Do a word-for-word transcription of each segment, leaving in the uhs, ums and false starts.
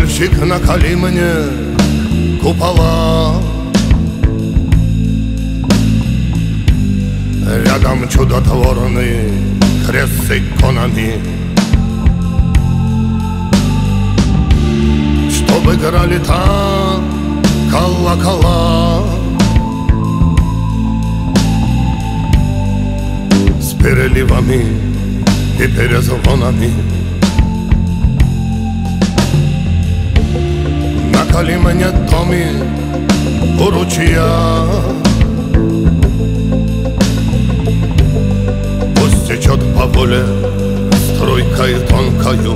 Мальчик, наколи мне купола. Рядом чудотворный крест с иконами, чтобы играли там колокола с переливами и перезвонами. Наколи мне домик у ручья, пусть течет по воле струйкой тонкою,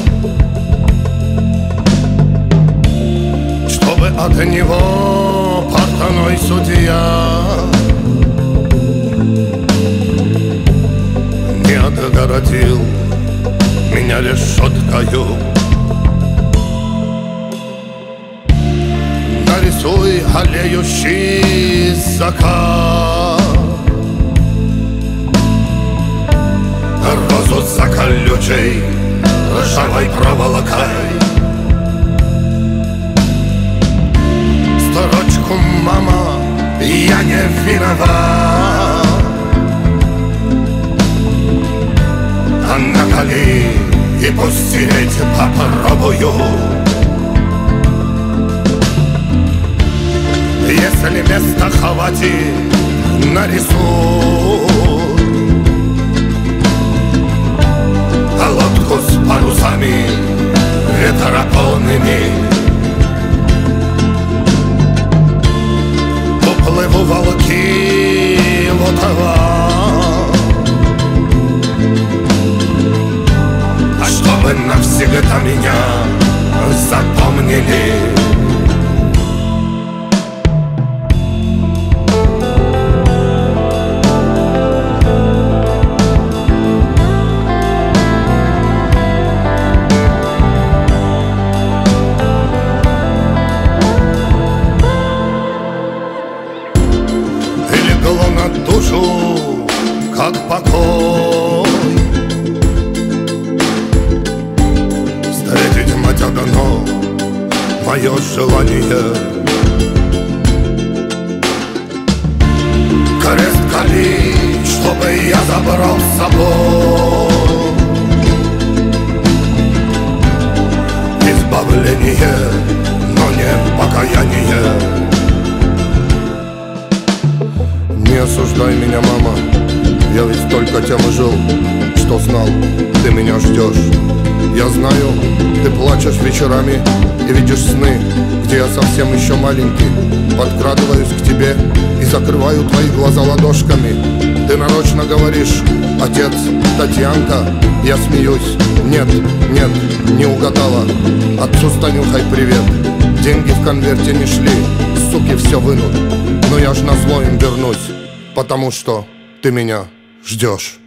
чтобы от него портной судья не отгородил меня решеткою. Нарисуй аллеющий закат, розу за колючей ржавой проволокой, строчку «Мама, я не виноват», а наколи и пусть стереть попробую. Если места хватит, нарисуй лодку с парусами ветрополными. Уплыву волки в Оттава, а чтобы навсегда меня запомнили. На душу, как покой, встретить мать одно мое желание. Крест кали, чтобы я забрал с собой избавление, но не покаяние. Не осуждай меня, мама, я ведь только тем и жил, что знал, ты меня ждешь. Я знаю, ты плачешь вечерами и видишь сны, где я совсем еще маленький. Подкрадываюсь к тебе и закрываю твои глаза ладошками. Ты нарочно говоришь: отец, Татьянка. Я смеюсь: нет, нет, не угадала. Отцу с Танюхой привет. Деньги в конверте не шли, суки все вынут, но я ж назло им вернусь, потому что ты меня ждешь.